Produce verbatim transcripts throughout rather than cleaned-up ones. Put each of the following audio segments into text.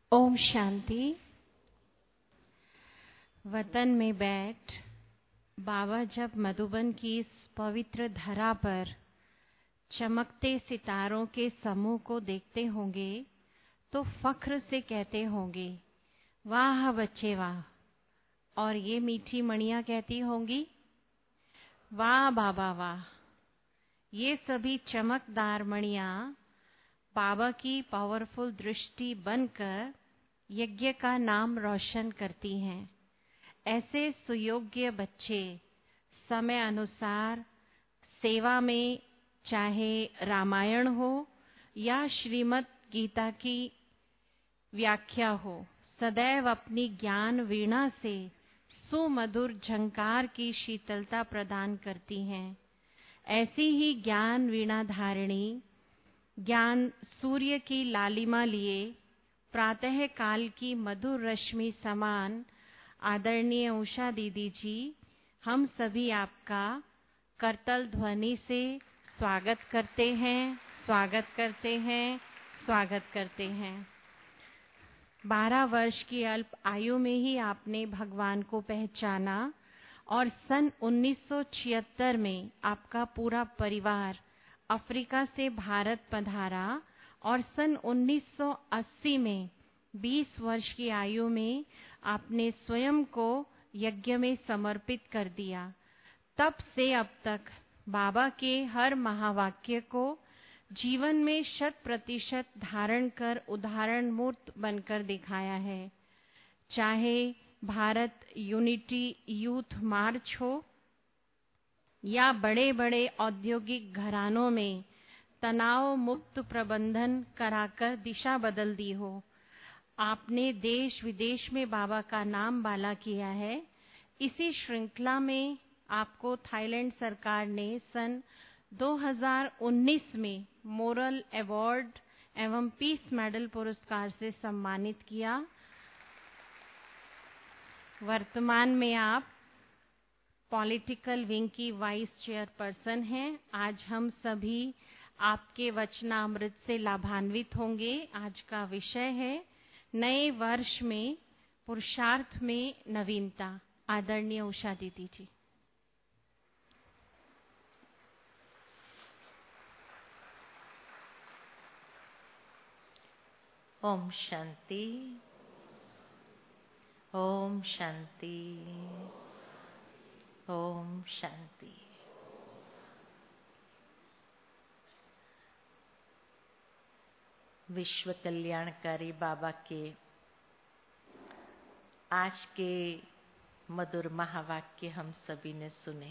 ओम शांति। वतन में बैठ बाबा जब मधुबन की इस पवित्र धरा पर चमकते सितारों के समूह को देखते होंगे तो फख्र से कहते होंगे, वाह बच्चे वाह। और ये मीठी मणियां कहती होंगी, वाह बाबा वाह। ये सभी चमकदार मणियां बाबा की पावरफुल दृष्टि बनकर यज्ञ का नाम रोशन करती हैं। ऐसे सुयोग्य बच्चे समय अनुसार सेवा में, चाहे रामायण हो या श्रीमद् गीता की व्याख्या हो, सदैव अपनी ज्ञान वीणा से सुमधुर झंकार की शीतलता प्रदान करती हैं। ऐसी ही ज्ञान वीणा धारिणी, ज्ञान सूर्य की लालिमा लिए प्रातः काल की मधुर रश्मि समान आदरणीय उषा दीदी जी, हम सभी आपका करतल ध्वनि से स्वागत करते हैं, स्वागत करते हैं, स्वागत करते हैं। बारह वर्ष की अल्प आयु में ही आपने भगवान को पहचाना और सन उन्नीस सौ छिहत्तर में आपका पूरा परिवार अफ्रीका से भारत पधारा और सन उन्नीस सौ अस्सी में बीस वर्ष की आयु में आपने स्वयं को यज्ञ में समर्पित कर दिया। तब से अब तक बाबा के हर महावाक्य को जीवन में शत प्रतिशत धारण कर उदाहरण मूर्त बनकर दिखाया है। चाहे भारत यूनिटी यूथ मार्च हो या बड़े बड़े औद्योगिक घरानों में तनाव मुक्त प्रबंधन कराकर दिशा बदल दी हो, आपने देश विदेश में बाबा का नाम बाला किया है। इसी श्रृंखला में आपको थाईलैंड सरकार ने सन दो हज़ार उन्नीस में मोरल अवार्ड एवं पीस मेडल पुरस्कार से सम्मानित किया। वर्तमान में आप पॉलिटिकल विंग की वाइस चेयरपर्सन हैं। आज हम सभी आपके वचनामृत से लाभान्वित होंगे। आज का विषय है नए वर्ष में पुरुषार्थ में नवीनता। आदरणीय उषा दीदी जी। ओम शांति, ओम शांति, ओम शांति। विश्व कल्याणकारी बाबा के आज के मधुर महावाक्य हम सभी ने सुने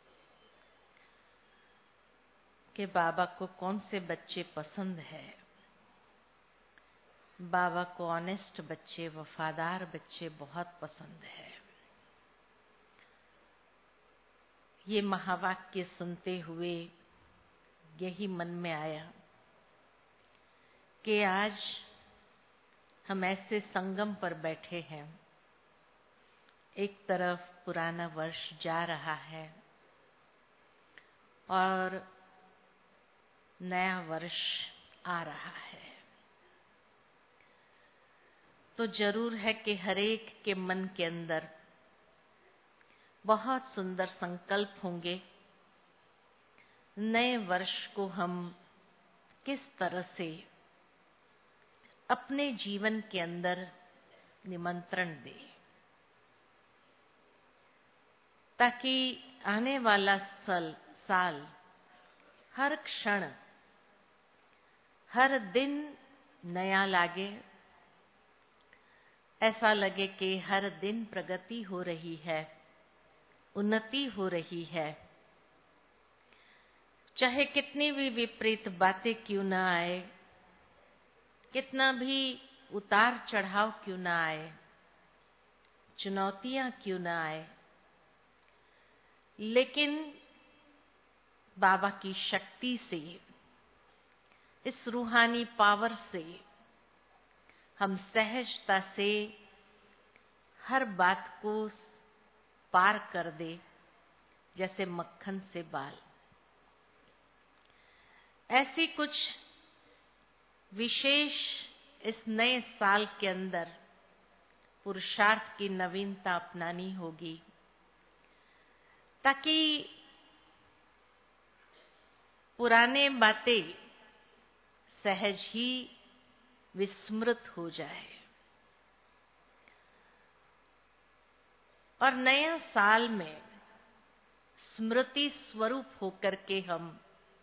कि बाबा को कौन से बच्चे पसंद है। बाबा को ऑनेस्ट बच्चे, वफादार बच्चे बहुत पसंद है। ये महावाक्य सुनते हुए यही मन में आया कि आज हम ऐसे संगम पर बैठे हैं। एक तरफ पुराना वर्ष जा रहा है और नया वर्ष आ रहा है, तो जरूर है कि हर एक के मन के अंदर बहुत सुंदर संकल्प होंगे। नए वर्ष को हम किस तरह से अपने जीवन के अंदर निमंत्रण दें, ताकि आने वाला साल साल हर क्षण, हर दिन नया लागे। ऐसा लगे कि हर दिन प्रगति हो रही है, उन्नति हो रही है। चाहे कितनी भी विपरीत बातें क्यों ना आए, कितना भी उतार चढ़ाव क्यों ना आए, चुनौतियां क्यों ना आए, लेकिन बाबा की शक्ति से, इस रूहानी पावर से हम सहजता से हर बात को पार कर दे, जैसे मक्खन से बाल। ऐसी कुछ विशेष इस नए साल के अंदर पुरुषार्थ की नवीनता अपनानी होगी, ताकि पुराने बातें सहज ही विस्मृत हो जाए और नया साल में स्मृति स्वरूप होकर के हम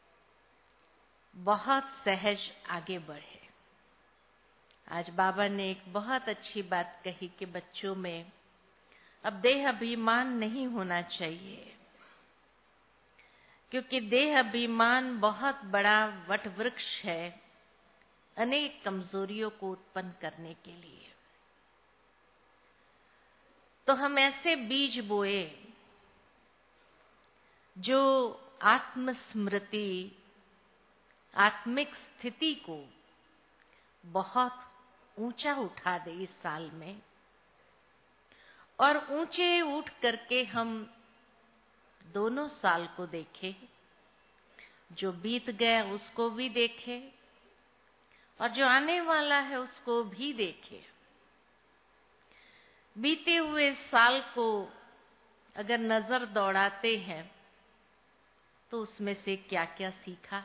बहुत सहज आगे बढ़े। आज बाबा ने एक बहुत अच्छी बात कही कि बच्चों में अब देह अभिमान नहीं होना चाहिए, क्योंकि देह अभिमान बहुत बड़ा वट वृक्ष है अनेक कमजोरियों को उत्पन्न करने के लिए। तो हम ऐसे बीज बोए जो आत्मस्मृति, आत्मिक स्थिति को बहुत ऊंचा उठा दे इस साल में, और ऊंचे उठ करके हम दोनों साल को देखें, जो बीत गया उसको भी देखें और जो आने वाला है उसको भी देखें। बीते हुए साल को अगर नजर दौड़ाते हैं तो उसमें से क्या क्या सीखा,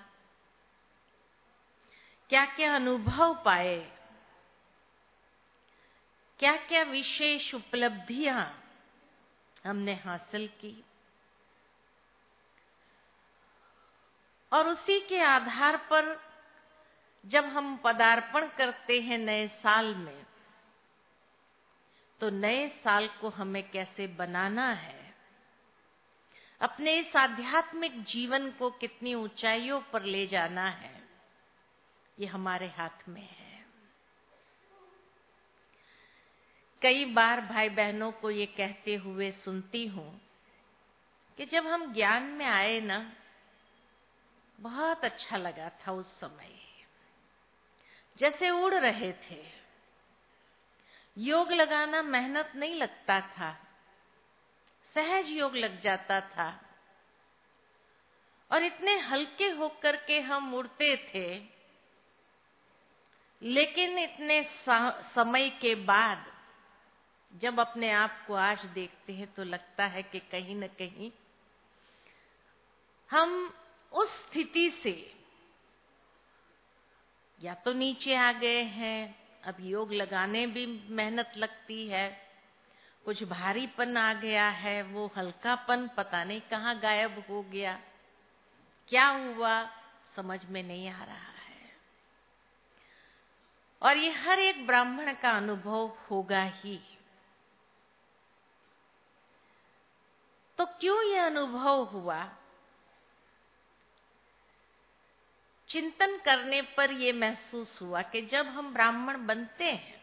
क्या क्या अनुभव पाए, क्या क्या विशेष उपलब्धियां हमने हासिल की, और उसी के आधार पर जब हम पदार्पण करते हैं नए साल में, तो नए साल को हमें कैसे बनाना है, अपने इस आध्यात्मिक जीवन को कितनी ऊंचाइयों पर ले जाना है, ये हमारे हाथ में है। कई बार भाई बहनों को ये कहते हुए सुनती हूं कि जब हम ज्ञान में आए ना, बहुत अच्छा लगा था उस समय, जैसे उड़ रहे थे। योग लगाना मेहनत नहीं लगता था, सहज योग लग जाता था और इतने हल्के होकर के हम उड़ते थे। लेकिन इतने समय के बाद जब अपने आप को आज देखते हैं तो लगता है कि कहीं न कहीं हम उस स्थिति से या तो नीचे आ गए हैं। अब योग लगाने भी मेहनत लगती है, कुछ भारीपन आ गया है, वो हल्कापन पता नहीं कहाँ गायब हो गया, क्या हुआ समझ में नहीं आ रहा है। और ये हर एक ब्राह्मण का अनुभव होगा ही। तो क्यों ये अनुभव हुआ? चिंतन करने पर यह महसूस हुआ कि जब हम ब्राह्मण बनते हैं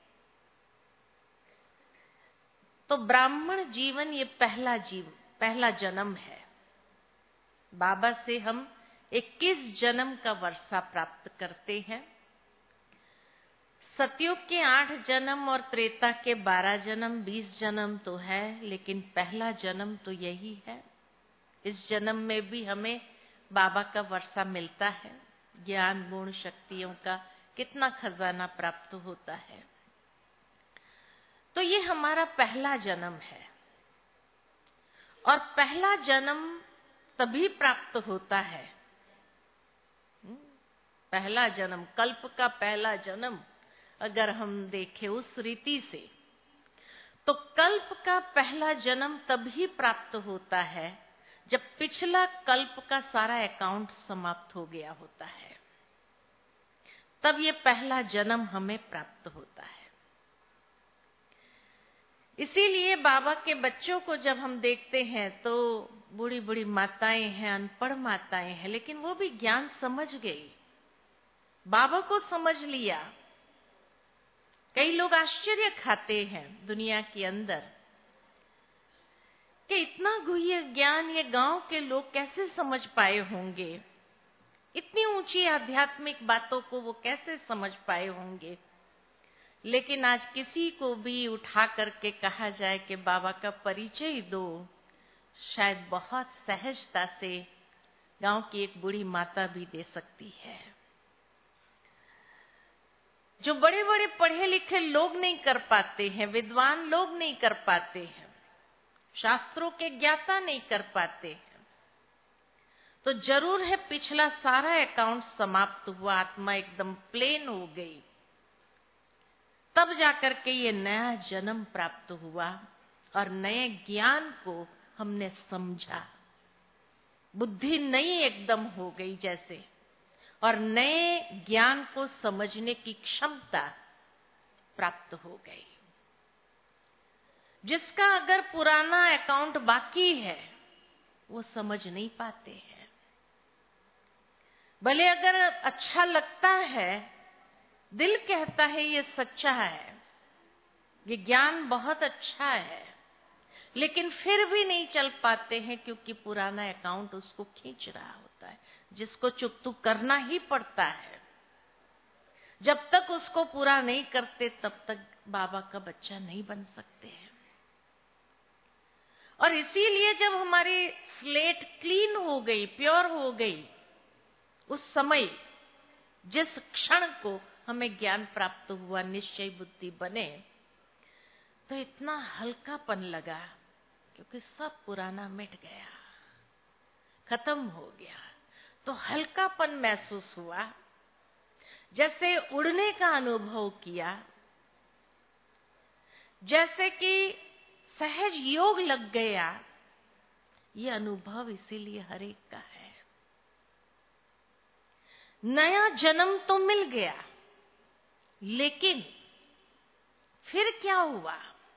तो ब्राह्मण जीवन ये पहला जीव पहला जन्म है। बाबा से हम इक्कीस जन्म का वर्षा प्राप्त करते हैं। सतयुग के आठ जन्म और त्रेता के बारह जन्म, बीस जन्म तो है, लेकिन पहला जन्म तो यही है। इस जन्म में भी हमें बाबा का वर्षा मिलता है, ज्ञान गुण शक्तियों का कितना खजाना प्राप्त होता है। तो ये हमारा पहला जन्म है और पहला जन्म तभी प्राप्त होता है, पहला जन्म, कल्प का पहला जन्म अगर हम देखें उस रीति से, तो कल्प का पहला जन्म तभी प्राप्त होता है जब पिछला कल्प का सारा अकाउंट समाप्त हो गया होता है, तब ये पहला जन्म हमें प्राप्त होता है। इसीलिए बाबा के बच्चों को जब हम देखते हैं तो बूढ़ी बूढ़ी माताएं हैं, अनपढ़ माताएं हैं, लेकिन वो भी ज्ञान समझ गई, बाबा को समझ लिया। कई लोग आश्चर्य खाते हैं दुनिया के अंदर कि इतना गुह्य ज्ञान ये गांव के लोग कैसे समझ पाए होंगे, इतनी ऊंची आध्यात्मिक बातों को वो कैसे समझ पाए होंगे। लेकिन आज किसी को भी उठा करके कहा जाए कि बाबा का परिचय दो, शायद बहुत सहजता से गांव की एक बूढ़ी माता भी दे सकती है। जो बड़े बड़े पढ़े लिखे लोग नहीं कर पाते हैं, विद्वान लोग नहीं कर पाते हैं, शास्त्रों के ज्ञाता नहीं कर पाते हैं, तो जरूर है पिछला सारा अकाउंट समाप्त हुआ, आत्मा एकदम प्लेन हो गई, तब जाकर के ये नया जन्म प्राप्त हुआ और नए ज्ञान को हमने समझा, बुद्धि नई एकदम हो गई जैसे, और नए ज्ञान को समझने की क्षमता प्राप्त हो गई। जिसका अगर पुराना अकाउंट बाकी है वो समझ नहीं पाते हैं। भले अगर अच्छा लगता है, दिल कहता है ये सच्चा है, ये ज्ञान बहुत अच्छा है, लेकिन फिर भी नहीं चल पाते हैं क्योंकि पुराना अकाउंट उसको खींच रहा होता है, जिसको चुकतू करना ही पड़ता है। जब तक उसको पूरा नहीं करते तब तक बाबा का बच्चा नहीं बन सकते हैं। और इसीलिए जब हमारी स्लेट क्लीन हो गई, प्योर हो गई, उस समय जिस क्षण को हमें ज्ञान प्राप्त हुआ, निश्चय बुद्धि बने, तो इतना हल्कापन लगा क्योंकि सब पुराना मिट गया, खत्म हो गया। तो हल्कापन महसूस हुआ, जैसे उड़ने का अनुभव किया, जैसे कि सहज योग लग गया। ये अनुभव इसीलिए हर एक का है। नया जन्म तो मिल गया, लेकिन फिर क्या हुआ?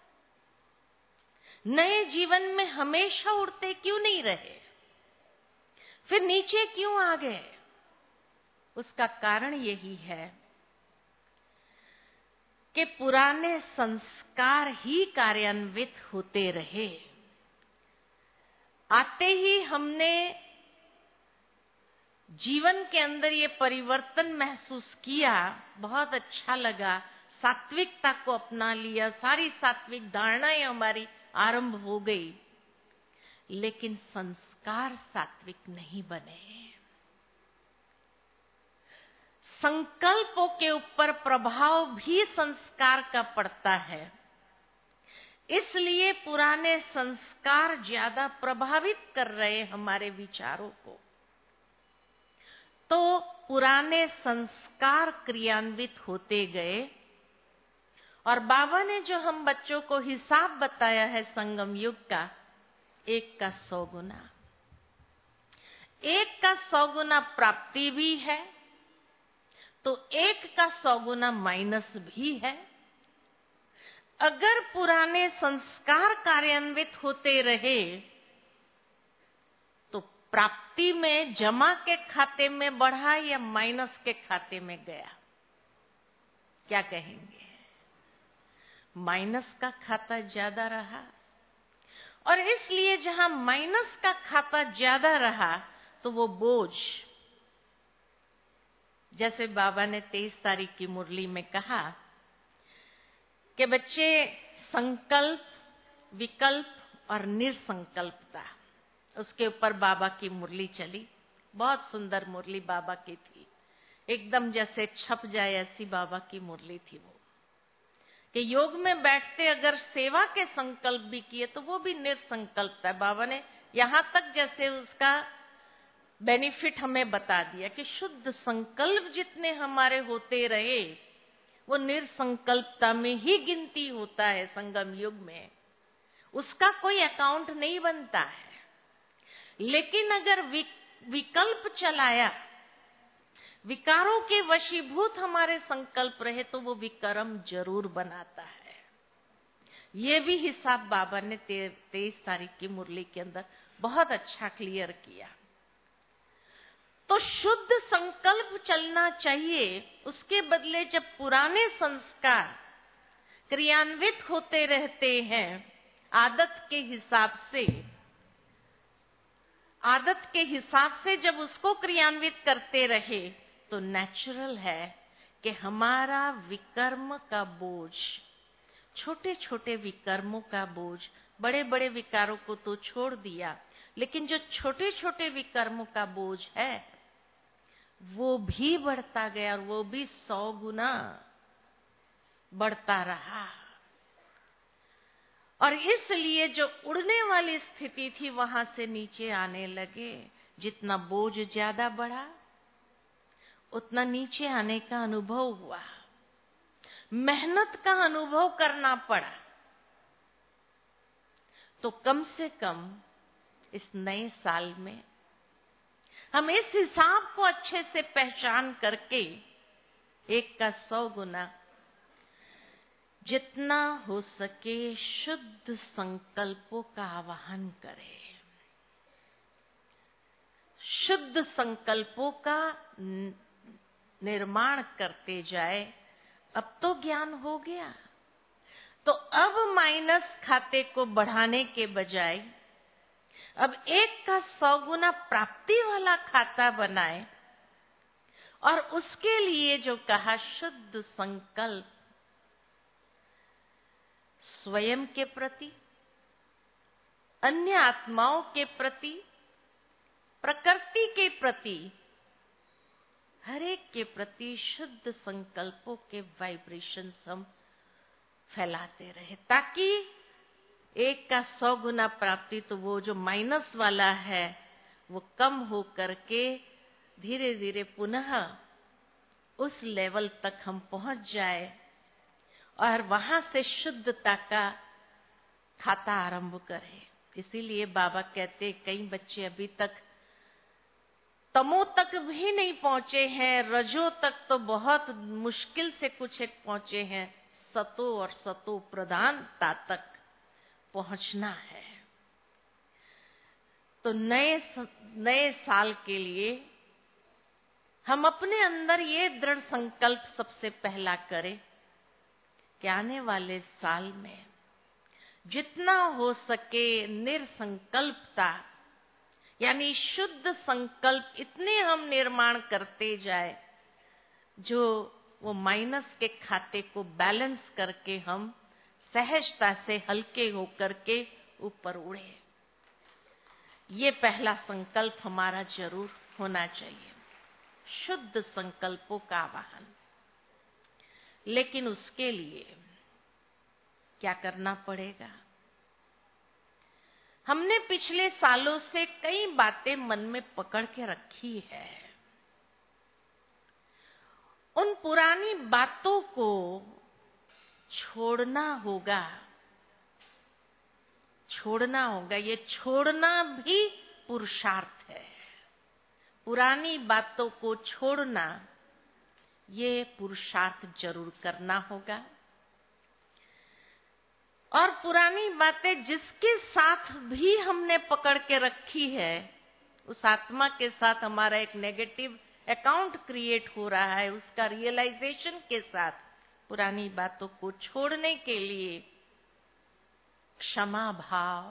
नए जीवन में हमेशा उड़ते क्यों नहीं रहे? फिर नीचे क्यों आ गए? उसका कारण यही है कि पुराने संस्कार ही कार्यान्वित होते रहे। आते ही हमने जीवन के अंदर ये परिवर्तन महसूस किया, बहुत अच्छा लगा, सात्विकता को अपना लिया, सारी सात्विक धारणाएं हमारी आरंभ हो गई, लेकिन संस्कार सात्विक नहीं बने। संकल्पों के ऊपर प्रभाव भी संस्कार का पड़ता है, इसलिए पुराने संस्कार ज्यादा प्रभावित कर रहे हमारे विचारों को। तो पुराने संस्कार क्रियान्वित होते गए, और बाबा ने जो हम बच्चों को हिसाब बताया है संगम युग का, एक का सौ गुना, एक का सौ गुना प्राप्ति भी है, तो एक का सौ गुना माइनस भी है। अगर पुराने संस्कार कार्यान्वित होते रहे तो प्राप्ति में जमा के खाते में बढ़ा या माइनस के खाते में गया? क्या कहेंगे? माइनस का खाता ज्यादा रहा, और इसलिए जहां माइनस का खाता ज्यादा रहा तो वो बोझ, जैसे बाबा ने तेईस तारीख की मुरली में कहा कि बच्चे संकल्प, विकल्प और निरसंकल्पता, उसके ऊपर बाबा की मुरली चली। बहुत सुंदर मुरली बाबा की थी, एकदम जैसे छप जाए ऐसी बाबा की मुरली थी वो, कि योग में बैठते अगर सेवा के संकल्प भी किए तो वो भी निरसंकल्प है। बाबा ने यहां तक जैसे उसका बेनिफिट हमें बता दिया कि शुद्ध संकल्प जितने हमारे होते रहे वो निरसंकल्पता में ही गिनती होता है। संगम युग में उसका कोई अकाउंट नहीं बनता है, लेकिन अगर विकल्प चलाया, विकारों के वशीभूत हमारे संकल्प रहे तो वो विकर्म जरूर बनाता है। ये भी हिसाब बाबा ने तेईस तारीख की मुरली के अंदर बहुत अच्छा क्लियर किया। तो शुद्ध संकल्प चलना चाहिए, उसके बदले जब पुराने संस्कार क्रियान्वित होते रहते हैं आदत के हिसाब से, आदत के हिसाब से जब उसको क्रियान्वित करते रहे तो नेचुरल है कि हमारा विकर्म का बोझ, छोटे छोटे विकर्मों का बोझ, बड़े बड़े विकारों को तो छोड़ दिया, लेकिन जो छोटे छोटे विकर्मों का बोझ है वो भी बढ़ता गया, और वो भी सौ गुना। बढ़ता रहा। और इसलिए जो उड़ने वाली स्थिति थी वहां से नीचे आने लगे। जितना बोझ ज्यादा बढ़ा उतना नीचे आने का अनुभव हुआ, मेहनत का अनुभव करना पड़ा। तो कम से कम इस नए साल में हम इस हिसाब को अच्छे से पहचान करके एक का सौ गुना जितना हो सके शुद्ध संकल्पों का आवाहन करें, शुद्ध संकल्पों का निर्माण करते जाए। अब तो ज्ञान हो गया, तो अब माइनस खाते को बढ़ाने के बजाय अब एक का सौ गुना प्राप्ति वाला खाता बनाए। और उसके लिए जो कहा शुद्ध संकल्प स्वयं के प्रति, अन्य आत्माओं के प्रति, प्रकृति के प्रति, हर एक के प्रति शुद्ध संकल्पों के वाइब्रेशंस हम फैलाते रहे, ताकि एक का सौ गुना प्राप्ति, तो वो जो माइनस वाला है वो कम हो करके धीरे धीरे पुनः उस लेवल तक हम पहुंच जाए और वहां से शुद्धता का खाता आरंभ करें। इसीलिए बाबा कहते कई बच्चे अभी तक तमो तक भी नहीं पहुंचे हैं, रजो तक तो बहुत मुश्किल से कुछ एक पहुंचे हैं, सतो और सतो प्रधानता तक पहुंचना है। तो नए नए साल के लिए हम अपने अंदर ये दृढ़ संकल्प सबसे पहला करें कि आने वाले साल में जितना हो सके निरसंकल्पता यानी शुद्ध संकल्प इतने हम निर्माण करते जाए जो वो माइनस के खाते को बैलेंस करके हम सहजता से हल्के होकर के ऊपर उड़े। ये पहला संकल्प हमारा जरूर होना चाहिए, शुद्ध संकल्पों का आवाहन। लेकिन उसके लिए क्या करना पड़ेगा? हमने पिछले सालों से कई बातें मन में पकड़ के रखी है। उन पुरानी बातों को छोड़ना होगा, छोड़ना होगा। ये छोड़ना भी पुरुषार्थ है। पुरानी बातों को छोड़ना ये पुरुषार्थ जरूर करना होगा। और पुरानी बातें जिसके साथ भी हमने पकड़ के रखी है, उस आत्मा के साथ हमारा एक नेगेटिव अकाउंट क्रिएट हो रहा है, उसका रियलाइजेशन के साथ पुरानी बातों को छोड़ने के लिए क्षमा भाव,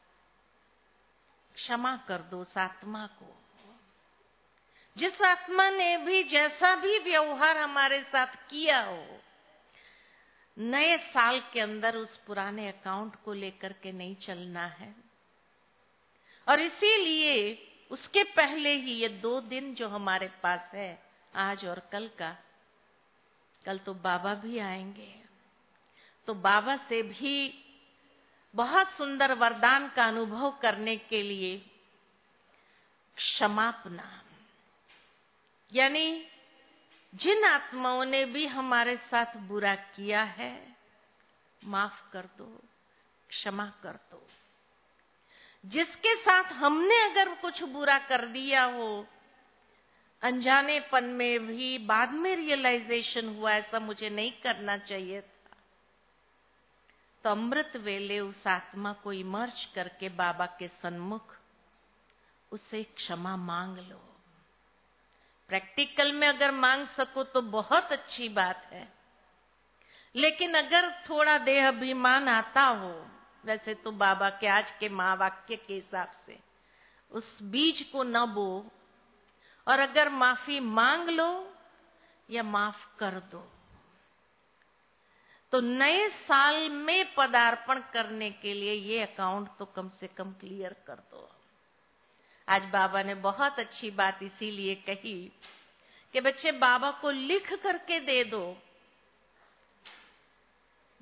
क्षमा कर दो उस आत्मा को। जिस आत्मा ने भी जैसा भी व्यवहार हमारे साथ किया हो, नए साल के अंदर उस पुराने अकाउंट को लेकर के नहीं चलना है। और इसीलिए उसके पहले ही ये दो दिन जो हमारे पास है, आज और कल का, कल तो बाबा भी आएंगे, तो बाबा से भी बहुत सुंदर वरदान का अनुभव करने के लिए क्षमापना, यानी जिन आत्माओं ने भी हमारे साथ बुरा किया है, माफ कर दो, क्षमा कर दो। जिसके साथ हमने अगर कुछ बुरा कर दिया हो, अनजानेपन में भी बाद में रियलाइजेशन हुआ ऐसा मुझे नहीं करना चाहिए था, तो अमृत वेले उस आत्मा को इमर्ज करके बाबा के सन्मुख उससे क्षमा मांग लो। प्रैक्टिकल में अगर मांग सको तो बहुत अच्छी बात है, लेकिन अगर थोड़ा देह अभिमान आता हो, वैसे तो बाबा के आज के महावाक्य के हिसाब से उस बीज को न बो, और अगर माफी मांग लो या माफ कर दो, तो नए साल में पदार्पण करने के लिए ये अकाउंट तो कम से कम क्लियर कर दो। आज बाबा ने बहुत अच्छी बात इसीलिए कही कि बच्चे बाबा को लिख करके दे दो।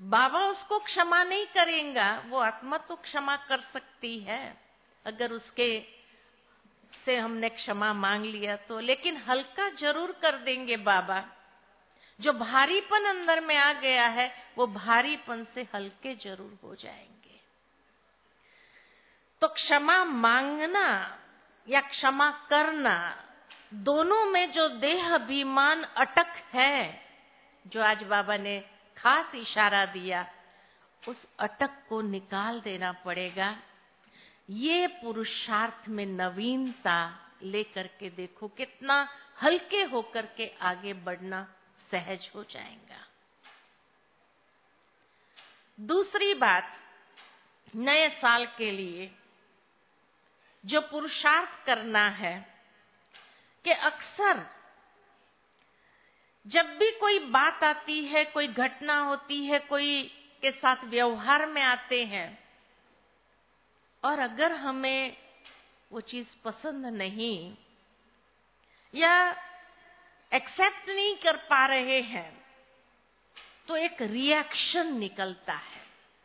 बाबा उसको क्षमा नहीं करेगा, वो आत्मा तो क्षमा कर सकती है अगर उसके से हमने क्षमा मांग लिया तो, लेकिन हल्का जरूर कर देंगे बाबा। जो भारीपन अंदर में आ गया है वो भारीपन से हल्के जरूर हो जाएंगे। तो क्षमा मांगना या क्षमा करना, दोनों में जो देह अभिमान अटक है, जो आज बाबा ने खास इशारा दिया, उस अटक को निकाल देना पड़ेगा। ये पुरुषार्थ में नवीनता लेकर के देखो, कितना हल्के होकर के आगे बढ़ना सहज हो जाएगा। दूसरी बात, नए साल के लिए जो पुरुषार्थ करना है कि अक्सर जब भी कोई बात आती है, कोई घटना होती है, कोई के साथ व्यवहार में आते हैं, और अगर हमें वो चीज पसंद नहीं या एक्सेप्ट नहीं कर पा रहे हैं, तो एक रिएक्शन निकलता है।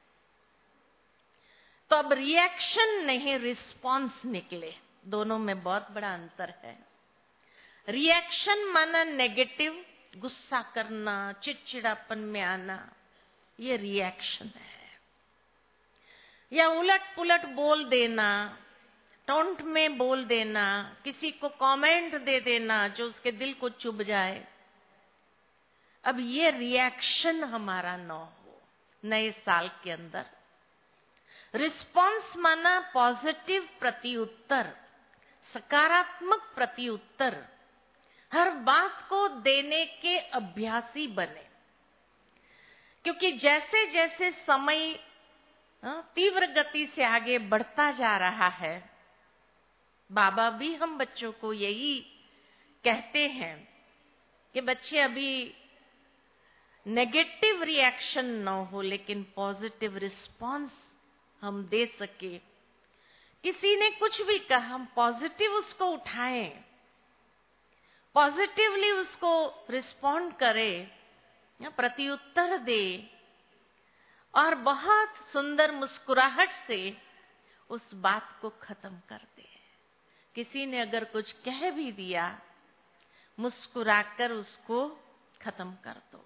तो अब रिएक्शन नहीं, रिस्पॉन्स निकले, दोनों में बहुत बड़ा अंतर है। रिएक्शन माना नेगेटिव, गुस्सा करना, चिड़चिड़ापन में आना, ये रिएक्शन है। या उलट पुलट बोल देना, टोंट में बोल देना, किसी को कमेंट दे देना जो उसके दिल को चुभ जाए। अब ये रिएक्शन हमारा न हो नए साल के अंदर। रिस्पॉन्स माना पॉजिटिव प्रत्युत्तर, सकारात्मक प्रत्युत्तर, हर बात को देने के अभ्यासी बने। क्योंकि जैसे जैसे समय तीव्र गति से आगे बढ़ता जा रहा है, बाबा भी हम बच्चों को यही कहते हैं कि बच्चे अभी नेगेटिव रिएक्शन न हो, लेकिन पॉजिटिव रिस्पॉन्स हम दे सके। किसी ने कुछ भी कहा, हम पॉजिटिव उसको उठाएं, पॉजिटिवली उसको रिस्पॉन्ड करें, प्रत्युत्तर दे, और बहुत सुंदर मुस्कुराहट से उस बात को खत्म कर दे। किसी ने अगर कुछ कह भी दिया, मुस्कुराकर उसको खत्म कर दो।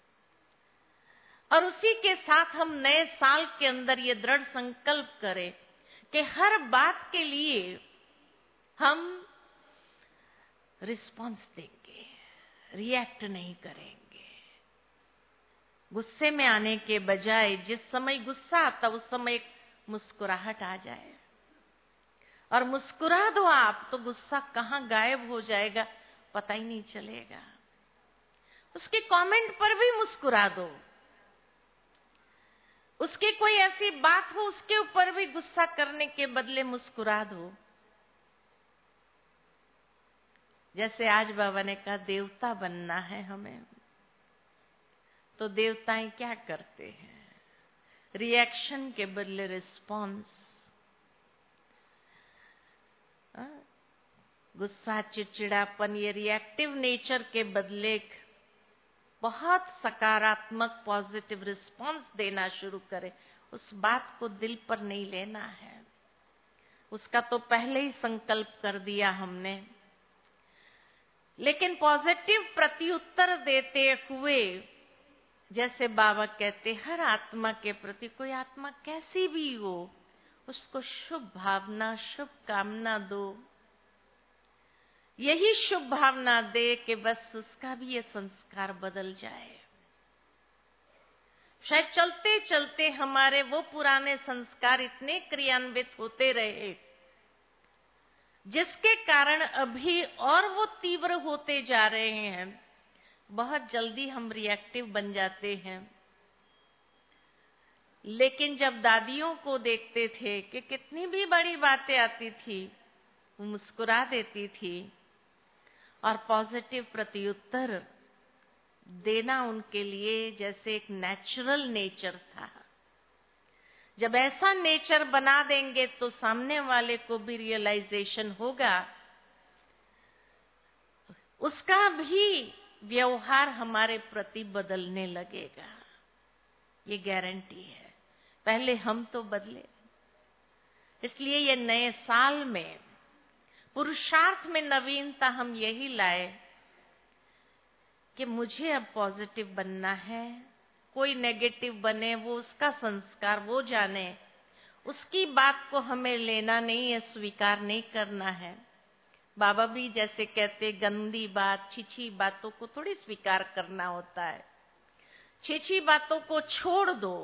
और उसी के साथ हम नए साल के अंदर ये दृढ़ संकल्प करें कि हर बात के लिए हम रिस्पॉन्स देंगे, रिएक्ट नहीं करेंगे। गुस्से में आने के बजाय जिस समय गुस्सा आता उस समय एक मुस्कुराहट आ जाए, और मुस्कुरा दो आप तो गुस्सा कहाँ गायब हो जाएगा पता ही नहीं चलेगा। उसके कमेंट पर भी मुस्कुरा दो, उसकी कोई ऐसी बात हो उसके ऊपर भी गुस्सा करने के बदले मुस्कुरा दो। जैसे आज बाबा ने कहा देवता बनना है हमें, तो देवताएं क्या करते हैं? रिएक्शन के बदले रिस्पॉन्स, गुस्सा, चिड़चिड़ापन, ये रिएक्टिव नेचर के बदले बहुत सकारात्मक पॉजिटिव रिस्पॉन्स देना शुरू करें। उस बात को दिल पर नहीं लेना है, उसका तो पहले ही संकल्प कर दिया हमने, लेकिन पॉजिटिव प्रत्युत्तर देते हुए, जैसे बाबा कहते, हर आत्मा के प्रति, कोई आत्मा कैसी भी हो, उसको शुभ भावना, शुभ कामना दो। यही शुभ भावना दे कि बस उसका भी ये संस्कार बदल जाए। शायद चलते चलते हमारे वो पुराने संस्कार इतने क्रियान्वित होते रहे, जिसके कारण अभी और वो तीव्र होते जा रहे हैं। बहुत जल्दी हम रिएक्टिव बन जाते हैं। लेकिन जब दादियों को देखते थे कि कितनी भी बड़ी बातें आती थी, वो मुस्कुरा देती थी, और पॉजिटिव प्रत्युत्तर देना उनके लिए जैसे एक नेचुरल नेचर था। जब ऐसा नेचर बना देंगे तो सामने वाले को भी रियलाइजेशन होगा, उसका भी व्यवहार हमारे प्रति बदलने लगेगा। ये गारंटी है। पहले हम तो बदले। इसलिए ये नए साल में पुरुषार्थ में नवीनता हम यही लाए कि मुझे अब पॉजिटिव बनना है। कोई नेगेटिव बने वो उसका संस्कार, वो जाने, उसकी बात को हमें लेना नहीं है, स्वीकार नहीं करना है। बाबा भी जैसे कहते, गंदी बात, छिछी बातों को थोड़ी स्वीकार करना होता है। छिछी बातों को छोड़ दो।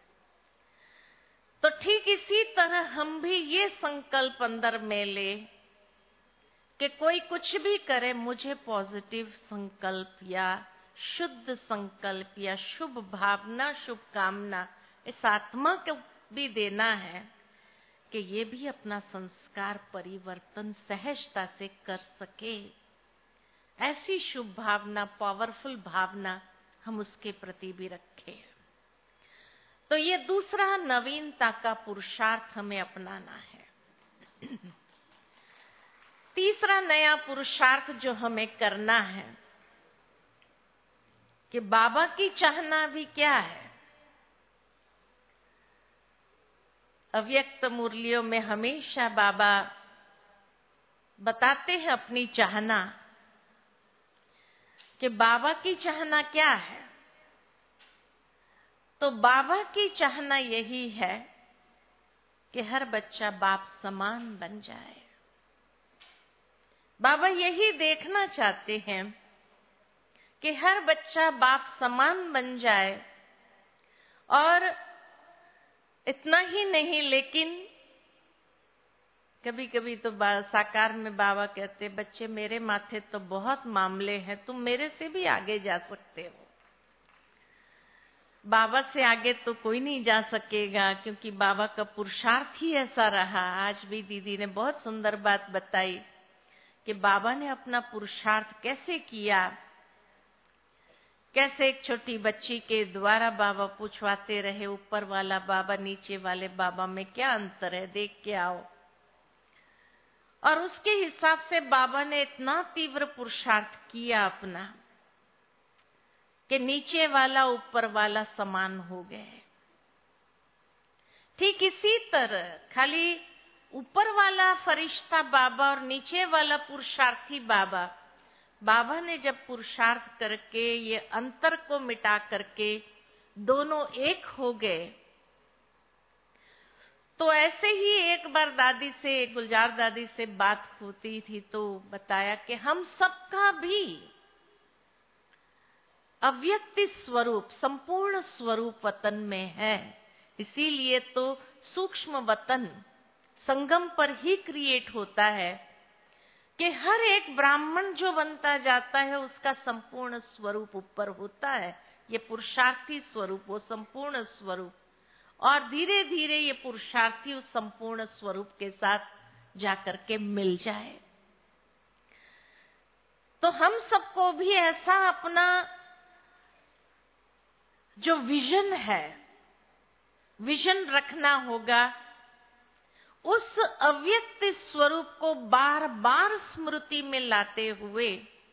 तो ठीक इसी तरह हम भी ये संकल्प अंदर में ले कि कोई कुछ भी करे, मुझे पॉजिटिव संकल्प या शुद्ध संकल्प या शुभ भावना, शुभ कामना इस आत्मा को भी देना है कि ये भी अपना संस्कार परिवर्तन सहजता से कर सके। ऐसी शुभ भावना, पावरफुल भावना हम उसके प्रति भी रखें। तो ये दूसरा नवीनता का पुरुषार्थ हमें अपनाना है। तीसरा नया पुरुषार्थ जो हमें करना है कि बाबा की चाहना भी क्या है। अव्यक्त मुरलियों में हमेशा बाबा बताते हैं अपनी चाहना कि बाबा की चाहना क्या है। तो बाबा की चाहना यही है कि हर बच्चा बाप समान बन जाए। बाबा यही देखना चाहते हैं कि हर बच्चा बाप समान बन जाए। और इतना ही नहीं, लेकिन कभी कभी तो साकार में बाबा कहते, बच्चे मेरे माथे तो बहुत मामले हैं, तुम मेरे से भी आगे जा सकते हो। बाबा से आगे तो कोई नहीं जा सकेगा, क्योंकि बाबा का पुरुषार्थ ही ऐसा रहा। आज भी दीदी ने बहुत सुंदर बात बताई कि बाबा ने अपना पुरुषार्थ कैसे किया। कैसे एक छोटी बच्ची के द्वारा बाबा पूछवाते रहे, ऊपर वाला बाबा नीचे वाले बाबा में क्या अंतर है, देख के आओ। और उसके हिसाब से बाबा ने इतना तीव्र पुरुषार्थ किया अपना कि नीचे वाला ऊपर वाला समान हो गए। ठीक इसी तरह खाली ऊपर वाला फरिश्ता बाबा और नीचे वाला पुरुषार्थी बाबा, बाबा ने जब पुरुषार्थ करके ये अंतर को मिटा करके दोनों एक हो गए। तो ऐसे ही एक बार दादी से, गुलजार दादी से बात होती थी तो बताया कि हम सबका भी अव्यक्ति स्वरूप, संपूर्ण स्वरूप वतन में है। इसीलिए तो सूक्ष्म वतन संगम पर ही क्रिएट होता है कि हर एक ब्राह्मण जो बनता जाता है उसका संपूर्ण स्वरूप ऊपर होता है। ये पुरुषार्थी स्वरूप, वो संपूर्ण स्वरूप, और धीरे धीरे ये पुरुषार्थी उस संपूर्ण स्वरूप के साथ जाकर के मिल जाए। तो हम सबको भी ऐसा अपना जो विजन है, विजन रखना होगा। उस अव्यक्त स्वरूप को बार बार स्मृति में लाते हुए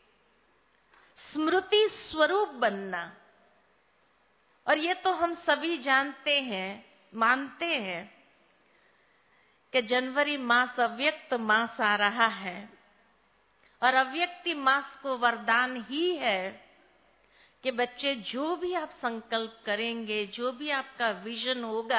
स्मृति स्वरूप बनना। और ये तो हम सभी जानते हैं, मानते हैं कि जनवरी मास अव्यक्त मास आ रहा है और अव्यक्ति मास को वरदान ही है कि बच्चे जो भी आप संकल्प करेंगे, जो भी आपका विजन होगा,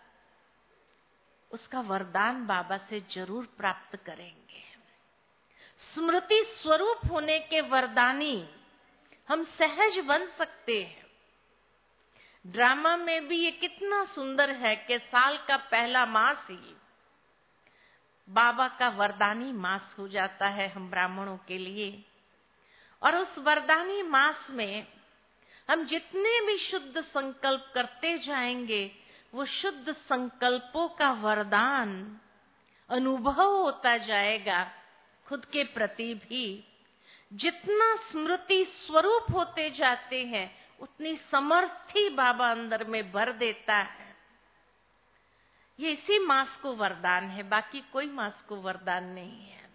उसका वरदान बाबा से जरूर प्राप्त करेंगे। स्मृति स्वरूप होने के वरदानी हम सहज बन सकते हैं। ड्रामा में भी ये कितना सुंदर है कि साल का पहला मास ही बाबा का वरदानी मास हो जाता है हम ब्राह्मणों के लिए। और उस वरदानी मास में हम जितने भी शुद्ध संकल्प करते जाएंगे, वो शुद्ध संकल्पों का वरदान अनुभव होता जाएगा खुद के प्रति भी। जितना स्मृति स्वरूप होते जाते हैं, उतनी समर्थी बाबा अंदर में भर देता है। ये इसी मास को वरदान है, बाकी कोई मास को वरदान नहीं है।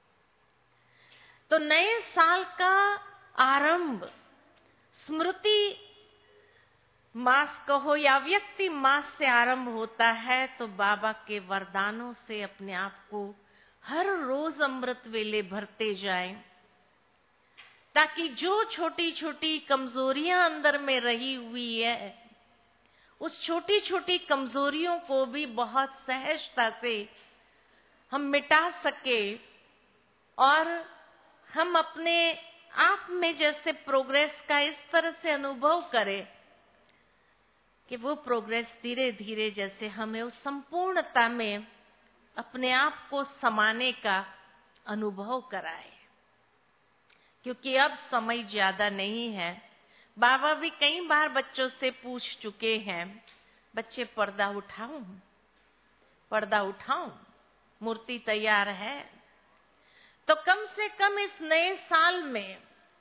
तो नए साल का आरंभ स्मृति मास कहो या व्यक्ति मास से आरंभ होता है तो बाबा के वरदानों से अपने आप को हर रोज अमृत वेले भरते जाएं, ताकि जो छोटी छोटी कमजोरियां अंदर में रही हुई है, उस छोटी छोटी कमजोरियों को भी बहुत सहजता से हम मिटा सके और हम अपने आप में जैसे प्रोग्रेस का इस तरह से अनुभव करें कि वो प्रोग्रेस धीरे धीरे जैसे हमें उस संपूर्णता में अपने आप को समाने का अनुभव कराए। क्योंकि अब समय ज्यादा नहीं है। बाबा भी कई बार बच्चों से पूछ चुके हैं, बच्चे पर्दा उठाऊं, पर्दा उठाऊं, मूर्ति तैयार है? तो कम से कम इस नए साल में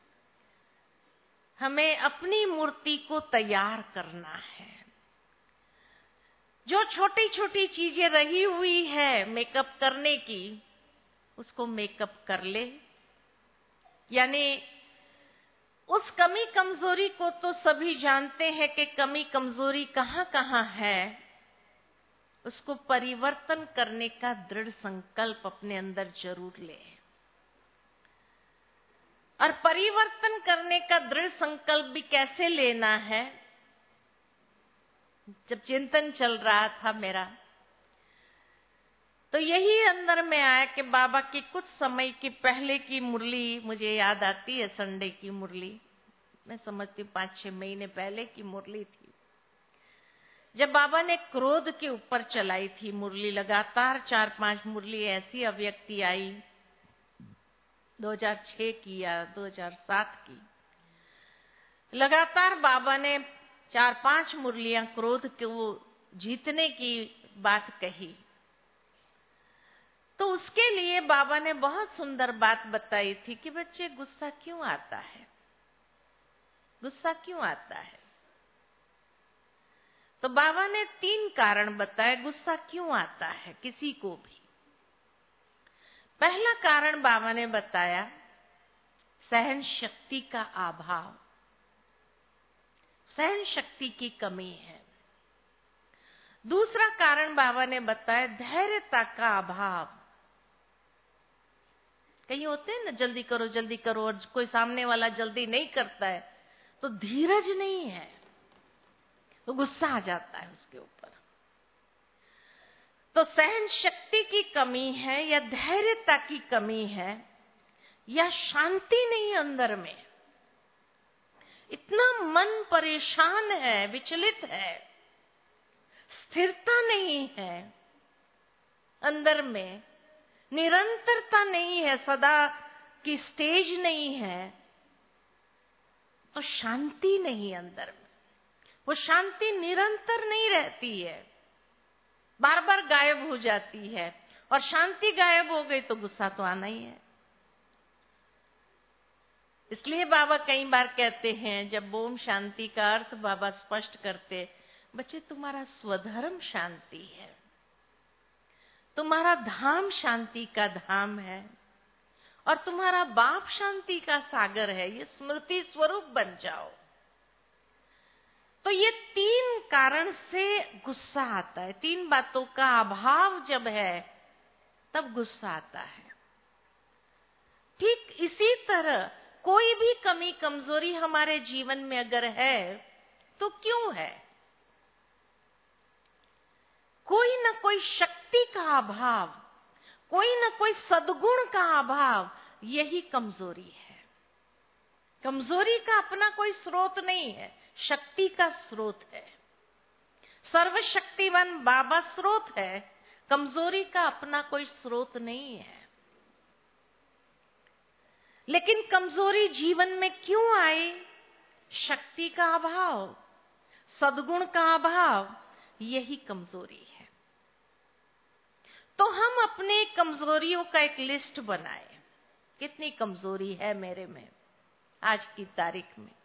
हमें अपनी मूर्ति को तैयार करना है। जो छोटी छोटी चीजें रही हुई है मेकअप करने की, उसको मेकअप कर ले। यानी उस कमी कमजोरी को तो सभी जानते हैं कि कमी कमजोरी कहाँ कहाँ है, उसको परिवर्तन करने का दृढ़ संकल्प अपने अंदर जरूर ले। और परिवर्तन करने का दृढ़ संकल्प भी कैसे लेना है? जब चिंतन चल रहा था मेरा, तो यही अंदर में आया कि बाबा की कुछ समय की पहले की मुरली मुझे याद आती है। संडे की मुरली, मैं समझती हूँ पांच छह महीने पहले की मुरली थी, जब बाबा ने क्रोध के ऊपर चलाई थी मुरली। लगातार चार पांच मुरली ऐसी अव्यक्ति आई, दो हज़ार छह की या दो हज़ार सात की, लगातार बाबा ने चार पांच मुरलियां क्रोध को जीतने की बात कही। तो उसके लिए बाबा ने बहुत सुंदर बात बताई थी कि बच्चे गुस्सा क्यों आता है, गुस्सा क्यों आता है। तो बाबा ने तीन कारण बताए गुस्सा क्यों आता है किसी को भी। पहला कारण बाबा ने बताया सहन शक्ति का अभाव, सहन शक्ति की कमी है। दूसरा कारण बाबा ने बताया धैर्यता का अभाव। कहीं होते हैं ना, जल्दी करो जल्दी करो, और कोई सामने वाला जल्दी नहीं करता है तो धीरज नहीं है, तो गुस्सा आ जाता है उसके ऊपर। तो सहन शक्ति की कमी है या धैर्यता की कमी है या शांति नहीं अंदर में, इतना मन परेशान है, विचलित है, स्थिरता नहीं है अंदर में, निरंतरता नहीं है, सदा की स्टेज नहीं है, तो शांति नहीं अंदर में। वो शांति निरंतर नहीं रहती है, बार बार गायब हो जाती है। और शांति गायब हो गई तो गुस्सा तो आना ही है। इसलिए बाबा कई बार कहते हैं, जब ओम शांति का अर्थ बाबा स्पष्ट करते, बच्चे तुम्हारा स्वधर्म शांति है, तुम्हारा धाम शांति का धाम है, और तुम्हारा बाप शांति का सागर है। ये स्मृति स्वरूप बन जाओ। तो ये तीन कारण से गुस्सा आता है। तीन बातों का अभाव जब है तब गुस्सा आता है। ठीक इसी तरह कोई भी कमी कमजोरी हमारे जीवन में अगर है तो क्यों है? कोई ना कोई शक्ति का अभाव, कोई ना कोई सद्गुण का अभाव, यही कमजोरी है। कमजोरी का अपना कोई स्रोत नहीं है, शक्ति का स्रोत है। सर्वशक्तिवान बाबा स्रोत है, कमजोरी का अपना कोई स्रोत नहीं है। लेकिन कमजोरी जीवन में क्यों आई? शक्ति का अभाव, सद्गुण का अभाव, यही कमजोरी है। तो हम अपने कमजोरियों का एक लिस्ट बनाएं। कितनी कमजोरी है मेरे में आज की तारीख में?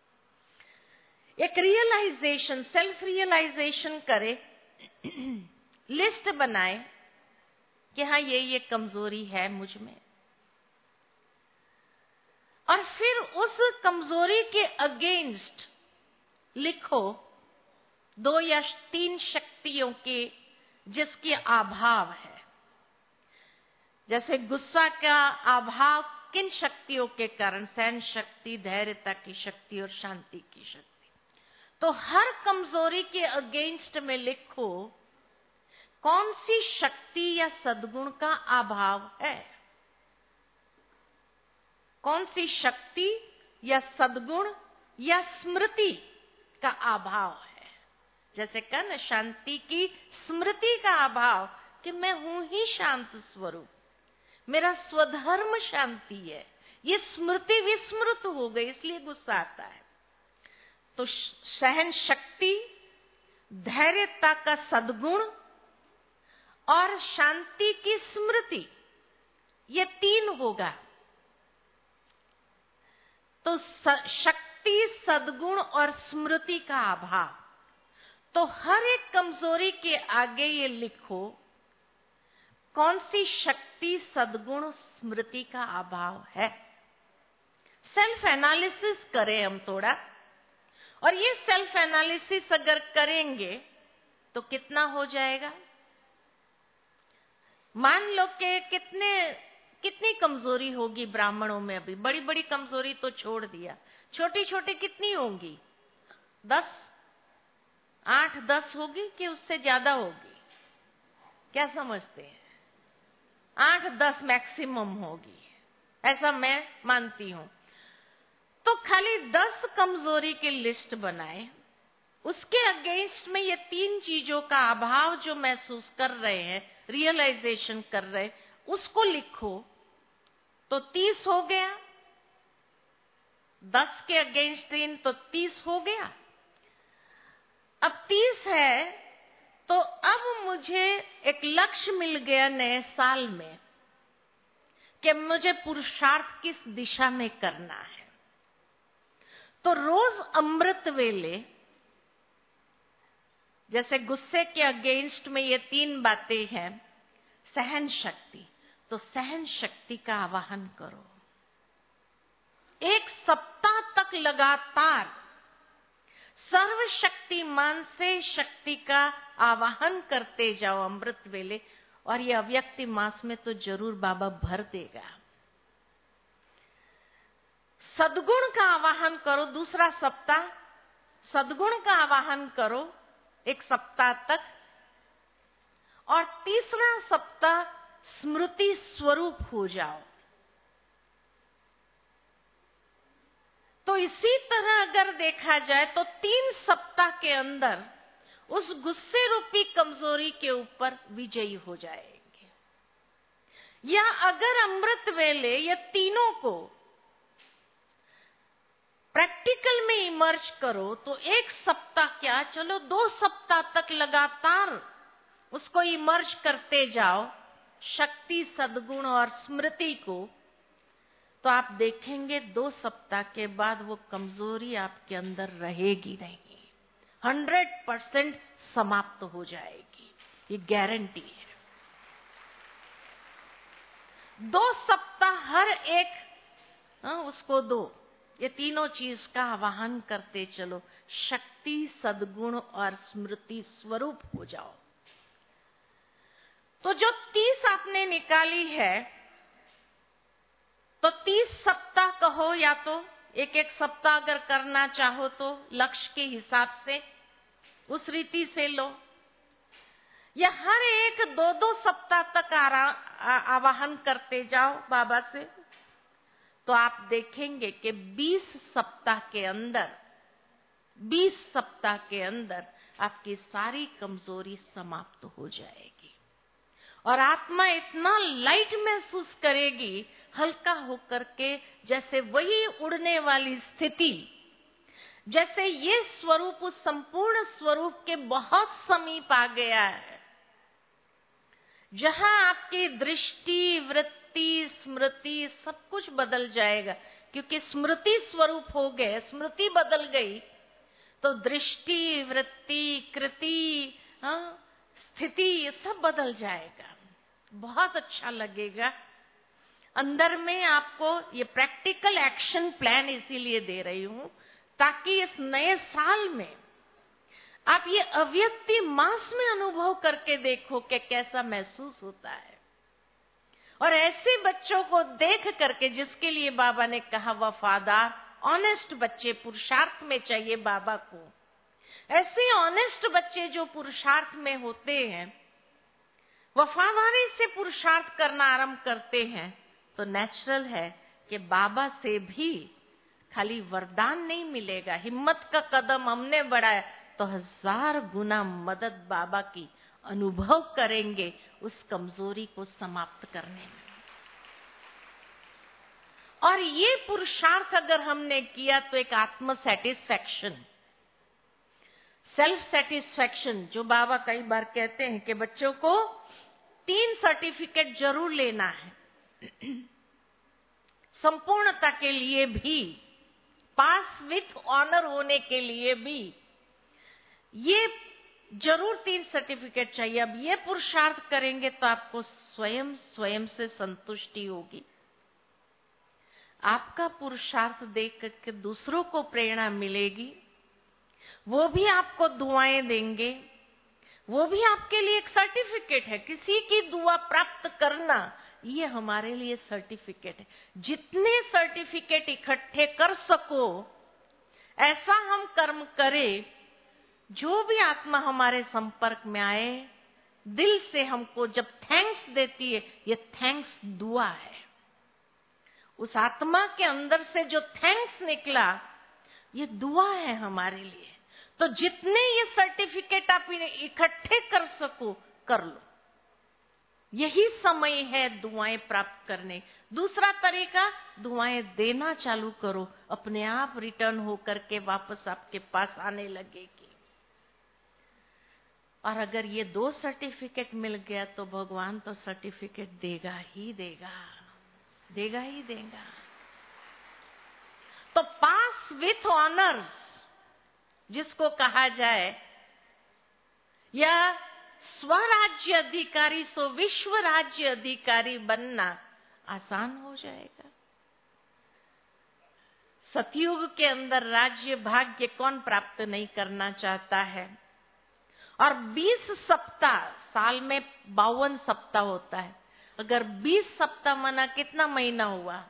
एक रियलाइजेशन, सेल्फ रियलाइजेशन करें, लिस्ट बनाए कि हाँ ये ये कमजोरी है मुझ में, और फिर उस कमजोरी के अगेंस्ट लिखो दो या तीन शक्तियों के जिसके अभाव है। जैसे गुस्सा का अभाव किन शक्तियों के कारण? सहन शक्ति, धैर्यता की शक्ति और शांति की शक्ति। तो हर कमजोरी के अगेंस्ट में लिखो कौन सी शक्ति या सद्गुण का अभाव है, कौन सी शक्ति या सद्गुण या स्मृति का अभाव है। जैसे कहा ना, शांति की स्मृति का अभाव, कि मैं हूं ही शांत स्वरूप, मेरा स्वधर्म शांति है, ये स्मृति विस्मृत हो गई, इसलिए गुस्सा आता है। तो सहन शक्ति, धैर्यता का सद्गुण और शांति की स्मृति, ये तीन होगा। तो शक्ति, सद्गुण और स्मृति का अभाव। तो हर एक कमजोरी के आगे ये लिखो कौन सी शक्ति, सद्गुण, स्मृति का अभाव है। सेल्फ एनालिसिस करें हम थोड़ा, और ये सेल्फ एनालिसिस अगर करेंगे तो कितना हो जाएगा। मान लो कि कितने कितनी कमजोरी होगी ब्राह्मणों में अभी, बड़ी बड़ी कमजोरी तो छोड़ दिया, छोटी छोटी कितनी होंगी? दस, आठ दस होगी कि उससे ज्यादा होगी? क्या समझते हैं? आठ दस मैक्सिमम होगी, ऐसा मैं मानती हूं। तो खाली दस कमजोरी की लिस्ट बनाए, उसके अगेंस्ट में ये तीन चीजों का अभाव जो महसूस कर रहे हैं, रियलाइजेशन कर रहे, उसको लिखो तो तीस हो गया। दस के अगेंस्ट तीन तो तीस हो गया। अब तीस है तो अब मुझे एक लक्ष्य मिल गया नए साल में कि मुझे पुरुषार्थ किस दिशा में करना है। तो रोज अमृत वेले, जैसे गुस्से के अगेंस्ट में ये तीन बातें हैं, सहन शक्ति, तो सहन शक्ति का आवाहन करो। एक सप्ताह तक लगातार सर्वशक्तिमान से शक्ति का आवाहन करते जाओ अमृत वेले, और ये अव्यक्ति मास में तो जरूर बाबा भर देगा। सद्गुण का आवाहन करो, दूसरा सप्ताह सद्गुण का आवाहन करो एक सप्ताह तक, और तीसरा सप्ताह स्मृति स्वरूप हो जाओ। तो इसी तरह अगर देखा जाए तो तीन सप्ताह के अंदर उस गुस्से रूपी कमजोरी के ऊपर विजयी हो जाएंगे। या अगर अमृत वेले ये तीनों को प्रैक्टिकल में इमर्ज करो तो एक सप्ताह क्या, चलो दो सप्ताह तक लगातार उसको इमर्ज करते जाओ, शक्ति, सद्गुण और स्मृति को, तो आप देखेंगे दो सप्ताह के बाद वो कमजोरी आपके अंदर रहेगी नहीं, हंड्रेड परसेंट समाप्त हो जाएगी, ये गारंटी है। दो सप्ताह हर एक हाँ, उसको दो, ये तीनों चीज का आवाहन करते चलो, शक्ति, सद्गुण और स्मृति स्वरूप हो जाओ। तो जो तीस आपने निकाली है, तो तीस सप्ताह कहो, या तो एक एक सप्ताह अगर करना चाहो तो लक्ष्य के हिसाब से उस रीति से लो, या हर एक दो दो सप्ताह तक आवाहन करते जाओ बाबा से, तो आप देखेंगे कि बीस सप्ताह के अंदर बीस सप्ताह के अंदर आपकी सारी कमजोरी समाप्त हो जाएगी और आत्मा इतना लाइट महसूस करेगी, हल्का होकर के, जैसे वही उड़ने वाली स्थिति, जैसे ये स्वरूप उस संपूर्ण स्वरूप के बहुत समीप आ गया है, जहां आपकी दृष्टि, वृत्ति, स्मृति सब कुछ बदल जाएगा, क्योंकि स्मृति स्वरूप हो गए, स्मृति बदल गई तो दृष्टि, वृत्ति, कृति, हाँ, स्थिति, ये सब बदल जाएगा। बहुत अच्छा लगेगा। अंदर में आपको ये प्रैक्टिकल एक्शन प्लान इसीलिए दे रही हूं ताकि इस नए साल में आप ये अव्यक्ति मास में अनुभव करके देखो कि कैसा महसूस होता है। और ऐसे बच्चों को देख करके, जिसके लिए बाबा ने कहा वफादार ऑनेस्ट बच्चे पुरुषार्थ में चाहिए बाबा को, ऐसे ऑनेस्ट बच्चे जो पुरुषार्थ में होते हैं, वफादारी से पुरुषार्थ करना आरंभ करते हैं, तो नेचुरल है कि बाबा से भी खाली वरदान नहीं मिलेगा। हिम्मत का कदम हमने बढ़ाया तो हजार गुना मदद बाबा की अनुभव करेंगे उस कमजोरी को समाप्त करने में। और ये पुरुषार्थ अगर हमने किया तो एक आत्म सेटिस्फैक्शन, सेल्फ सेटिस्फैक्शन, जो बाबा कई बार कहते हैं कि बच्चों को तीन सर्टिफिकेट जरूर लेना है संपूर्णता के लिए भी, पास विथ ऑनर होने के लिए भी, ये जरूर तीन सर्टिफिकेट चाहिए। अब ये पुरुषार्थ करेंगे तो आपको स्वयं स्वयं से संतुष्टि होगी। आपका पुरुषार्थ देख करके दूसरों को प्रेरणा मिलेगी, वो भी आपको दुआएं देंगे, वो भी आपके लिए एक सर्टिफिकेट है। किसी की दुआ प्राप्त करना ये हमारे लिए सर्टिफिकेट है। जितने सर्टिफिकेट इकट्ठे कर सको ऐसा हम कर्म करें। जो भी आत्मा हमारे संपर्क में आए, दिल से हमको जब थैंक्स देती है, ये थैंक्स दुआ है। उस आत्मा के अंदर से जो थैंक्स निकला, ये दुआ है हमारे लिए। तो जितने ये सर्टिफिकेट आप इकट्ठे कर सको कर लो। यही समय है दुआएं प्राप्त करने। दूसरा तरीका, दुआएं देना चालू करो, अपने आप रिटर्न होकर के वापस आपके पास आने लगेगी। और अगर ये दो सर्टिफिकेट मिल गया तो भगवान तो सर्टिफिकेट देगा ही देगा, देगा ही देगा। तो पास विथ ऑनर्स जिसको कहा जाए, या स्वराज्य अधिकारी सो विश्व राज्य अधिकारी बनना आसान हो जाएगा। सतयुग के अंदर राज्य भाग्य कौन प्राप्त नहीं करना चाहता है। और बीस सप्ताह, साल में बावन सप्ताह होता है, अगर बीस सप्ताह मना कितना महीना हुआ।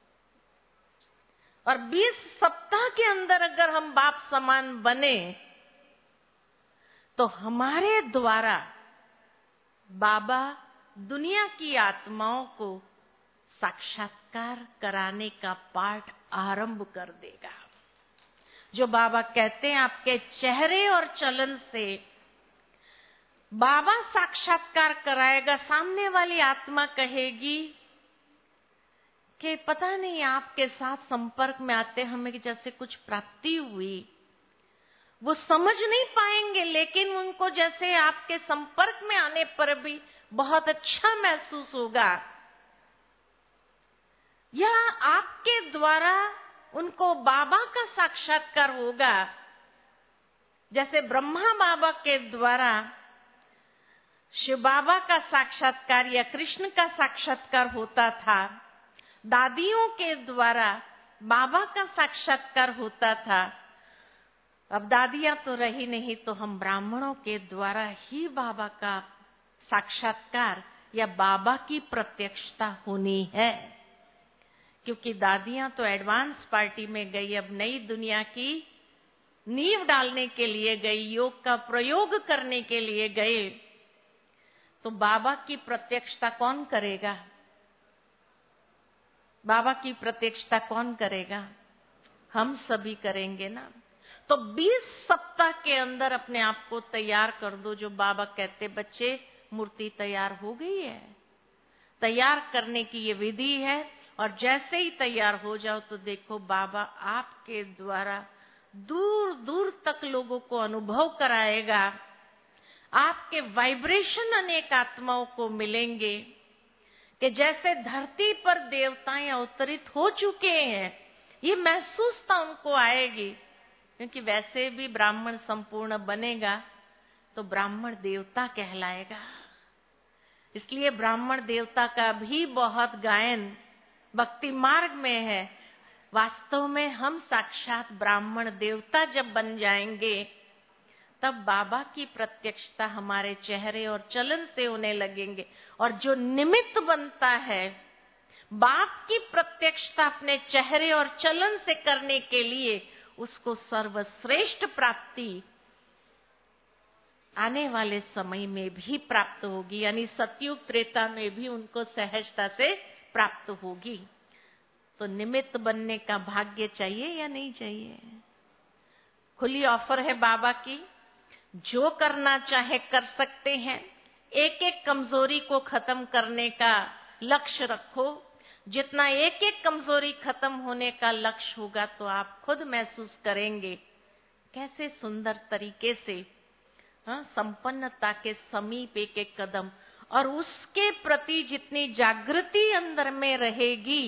और बीस सप्ताह के अंदर अगर हम बाप समान बने तो हमारे द्वारा बाबा दुनिया की आत्माओं को साक्षात्कार कराने का पाठ आरंभ कर देगा। जो बाबा कहते हैं आपके चेहरे और चलन से बाबा साक्षात्कार कराएगा। सामने वाली आत्मा कहेगी कि पता नहीं आपके साथ संपर्क में आते हमें जैसे कुछ प्राप्ति हुई। वो समझ नहीं पाएंगे, लेकिन उनको जैसे आपके संपर्क में आने पर भी बहुत अच्छा महसूस होगा, या आपके द्वारा उनको बाबा का साक्षात्कार होगा। जैसे ब्रह्मा बाबा के द्वारा शिव बाबा का साक्षात्कार या कृष्ण का साक्षात्कार होता था, दादियों के द्वारा बाबा का साक्षात्कार होता था। अब दादियां तो रही नहीं, तो हम ब्राह्मणों के द्वारा ही बाबा का साक्षात्कार या बाबा की प्रत्यक्षता होनी है। क्योंकि दादियां तो एडवांस पार्टी में गई, अब नई दुनिया की नींव डालने के लिए गई, योग का प्रयोग करने के लिए गए। तो बाबा की प्रत्यक्षता कौन करेगा? बाबा की प्रत्यक्षता कौन करेगा? हम सभी करेंगे ना। तो बीस सप्ताह के अंदर अपने आप को तैयार कर दो। जो बाबा कहते, बच्चे मूर्ति तैयार हो गई है। तैयार करने की ये विधि है, और जैसे ही तैयार हो जाओ तो देखो बाबा आपके द्वारा दूर दूर तक लोगों को अनुभव कराएगा। आपके वाइब्रेशन अनेक आत्माओं को मिलेंगे कि जैसे धरती पर देवताएं अवतरित हो चुके हैं। ये महसूसता उनको आएगी, क्योंकि वैसे भी ब्राह्मण संपूर्ण बनेगा तो ब्राह्मण देवता कहलाएगा। इसलिए ब्राह्मण देवता का भी बहुत गायन भक्ति मार्ग में है। वास्तव में हम साक्षात ब्राह्मण देवता जब बन जाएंगे तब बाबा की प्रत्यक्षता हमारे चेहरे और चलन से होने लगेंगे। और जो निमित्त बनता है बाप की प्रत्यक्षता अपने चेहरे और चलन से करने के लिए, उसको सर्वश्रेष्ठ प्राप्ति आने वाले समय में भी प्राप्त होगी, यानी सतयुग त्रेता में भी उनको सहजता से प्राप्त होगी। तो निमित्त बनने का भाग्य चाहिए या नहीं चाहिए? खुली ऑफर है बाबा की, जो करना चाहे कर सकते हैं। एक एक कमजोरी को खत्म करने का लक्ष्य रखो। जितना एक एक कमजोरी खत्म होने का लक्ष्य होगा तो आप खुद महसूस करेंगे कैसे सुंदर तरीके से हाँ, संपन्नता के समीप एक एक कदम, और उसके प्रति जितनी जागृति अंदर में रहेगी,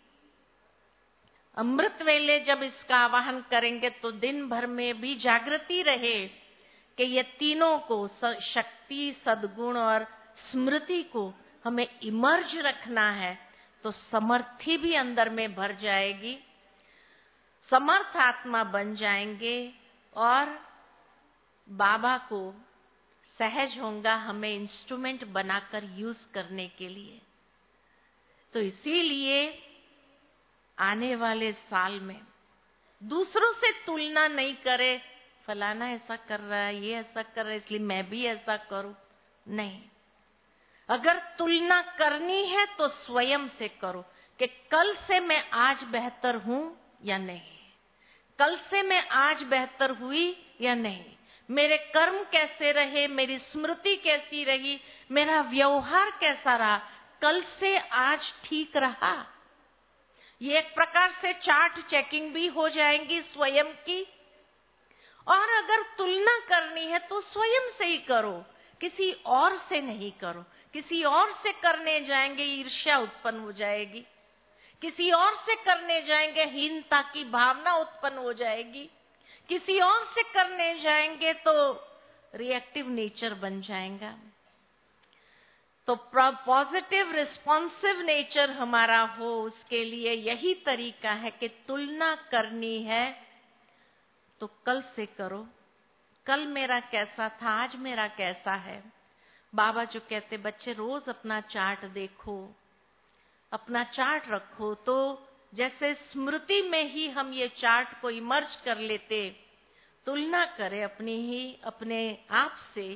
अमृत वेले जब इसका आवाहन करेंगे तो दिन भर में भी जागृति रहे कि ये तीनों को, शक्ति, सद्गुण और स्मृति को हमें इमर्ज रखना है, तो समर्थी भी अंदर में भर जाएगी, समर्थ आत्मा बन जाएंगे और बाबा को सहज होगा हमें इंस्ट्रूमेंट बनाकर यूज करने के लिए। तो इसीलिए आने वाले साल में दूसरों से तुलना नहीं करे, फलाना ऐसा कर रहा है, ये ऐसा कर रहा है, इसलिए मैं भी ऐसा करूं। नहीं, अगर तुलना करनी है तो स्वयं से करो कि कल से मैं आज बेहतर हूं या नहीं, कल से मैं आज बेहतर हुई या नहीं, मेरे कर्म कैसे रहे, मेरी स्मृति कैसी रही, मेरा व्यवहार कैसा रहा, कल से आज ठीक रहा। ये एक प्रकार से चार्ट चेकिंग भी हो जाएंगी स्वयं की। और अगर तुलना करनी है तो स्वयं से ही करो, किसी और से नहीं करो। किसी और से करने जाएंगे ईर्ष्या उत्पन्न हो जाएगी, किसी और से करने जाएंगे हीनता की भावना उत्पन्न हो जाएगी, किसी और से करने जाएंगे तो रिएक्टिव नेचर बन जाएगा। तो पॉजिटिव रिस्पॉन्सिव नेचर हमारा हो, उसके लिए यही तरीका है कि तुलना करनी है तो कल से करो। कल मेरा कैसा था, आज मेरा कैसा है। बाबा जो कहते बच्चे रोज अपना चार्ट देखो, अपना चार्ट रखो, तो जैसे स्मृति में ही हम ये चार्ट को इमर्ज कर लेते, तुलना करें अपनी ही अपने आप से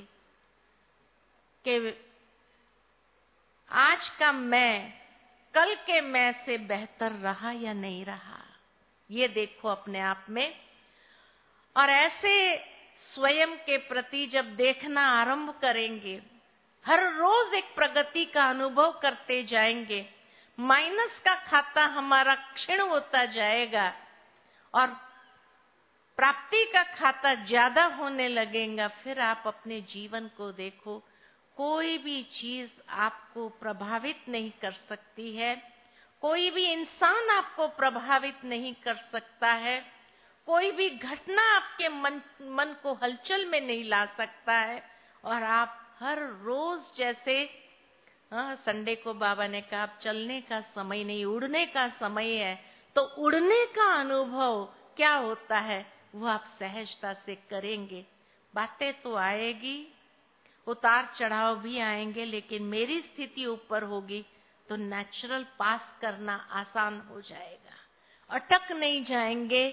कि आज का मैं कल के मैं से बेहतर रहा या नहीं रहा, ये देखो अपने आप में। और ऐसे स्वयं के प्रति जब देखना आरंभ करेंगे, हर रोज एक प्रगति का अनुभव करते जाएंगे, माइनस का खाता हमारा क्षीण होता जाएगा और प्राप्ति का खाता ज्यादा होने लगेगा। फिर आप अपने जीवन को देखो, कोई भी चीज आपको प्रभावित नहीं कर सकती है, कोई भी इंसान आपको प्रभावित नहीं कर सकता है, कोई भी घटना आपके मन मन को हलचल में नहीं ला सकता है। और आप हर रोज जैसे हाँ, संडे को बाबा ने कहा अब चलने का समय नहीं, उड़ने का समय है, तो उड़ने का अनुभव क्या होता है वो आप सहजता से करेंगे। बातें तो आएगी, उतार चढ़ाव भी आएंगे, लेकिन मेरी स्थिति ऊपर होगी तो नेचुरल पास करना आसान हो जाएगा। अटक नहीं जाएंगे,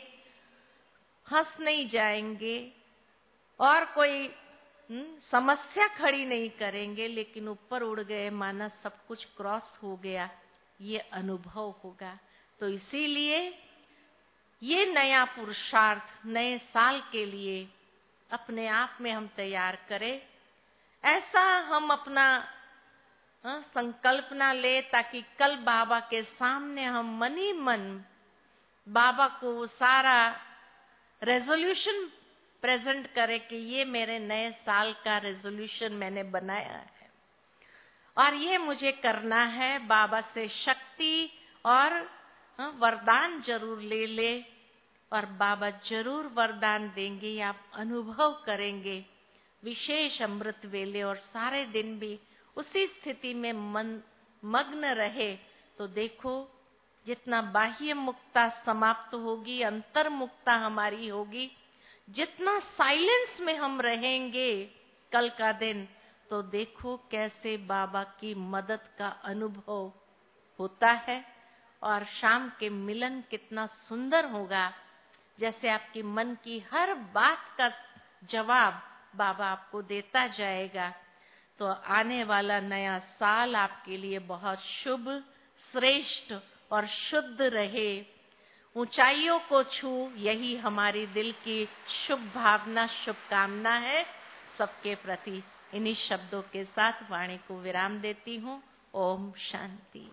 हंस नहीं जाएंगे और कोई हुँ, समस्या खड़ी नहीं करेंगे, लेकिन ऊपर उड़ गए, माना सब कुछ क्रॉस हो गया, ये अनुभव होगा। तो इसीलिए ये नया पुरुषार्थ नए साल के लिए अपने आप में हम तैयार करें। ऐसा हम अपना हाँ, संकल्पना ले ताकि कल बाबा के सामने हम मन ही मन बाबा को वो सारा रेजोल्यूशन प्रेजेंट करें कि ये मेरे नए साल का रेजोल्यूशन मैंने बनाया है और ये मुझे करना है। बाबा से शक्ति और हाँ, वरदान जरूर ले ले और बाबा जरूर वरदान देंगे, आप अनुभव करेंगे विशेष अमृत वेले और सारे दिन भी उसी स्थिति में मन मग्न रहे। तो देखो जितना बाह्य मुक्ता समाप्त होगी, अंतर मुक्ता हमारी होगी, जितना साइलेंस में हम रहेंगे कल का दिन, तो देखो कैसे बाबा की मदद का अनुभव होता है और शाम के मिलन कितना सुंदर होगा। जैसे आपकी मन की हर बात का जवाब बाबा आपको देता जाएगा। तो आने वाला नया साल आपके लिए बहुत शुभ, श्रेष्ठ और शुद्ध रहे। ऊंचाइयों को छू, यही हमारी दिल की शुभ भावना, शुभकामना है सबके प्रति। इन्हीं शब्दों के साथ वाणी को विराम देती हूँ। ओम शांति।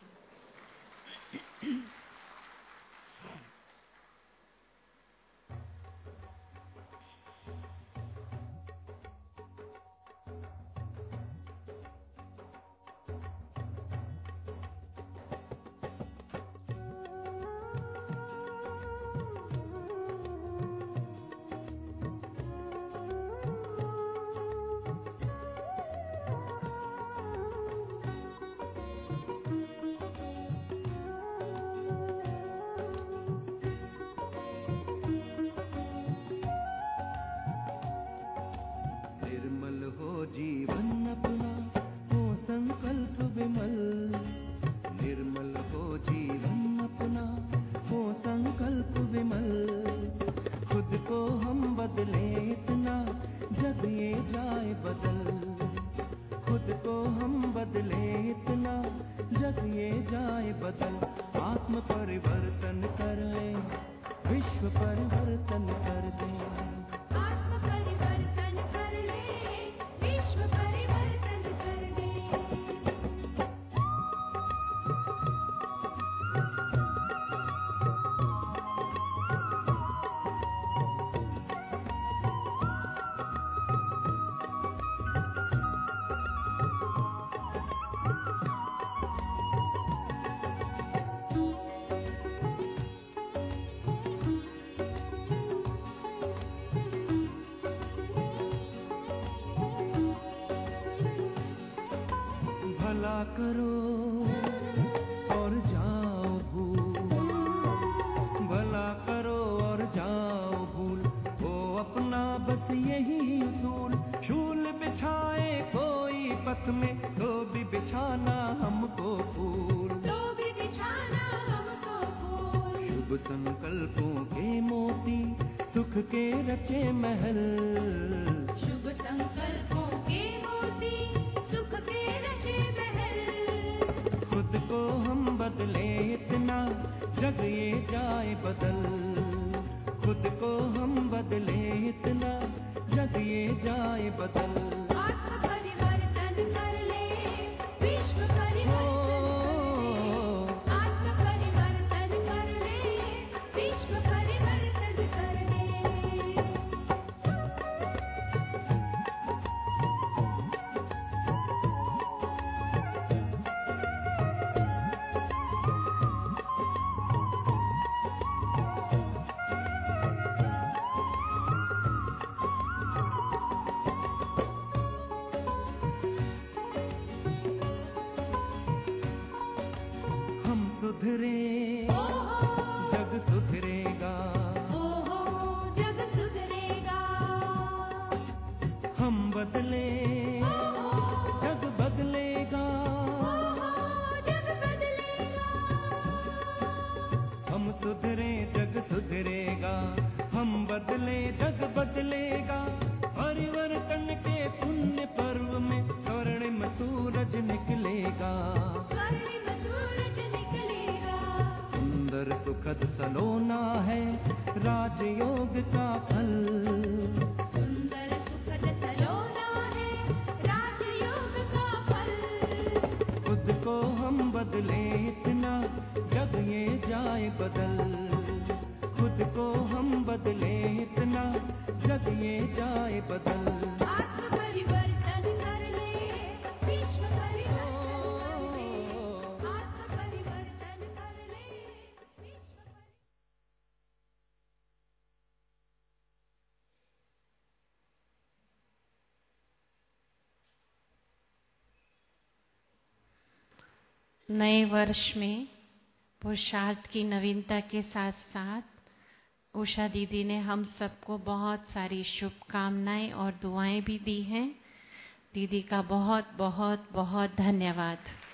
नए वर्ष में पुरुषार्थ की नवीनता के साथ साथ उषा दीदी ने हम सबको बहुत सारी शुभकामनाएं और दुआएं भी दी हैं। दीदी का बहुत बहुत बहुत धन्यवाद।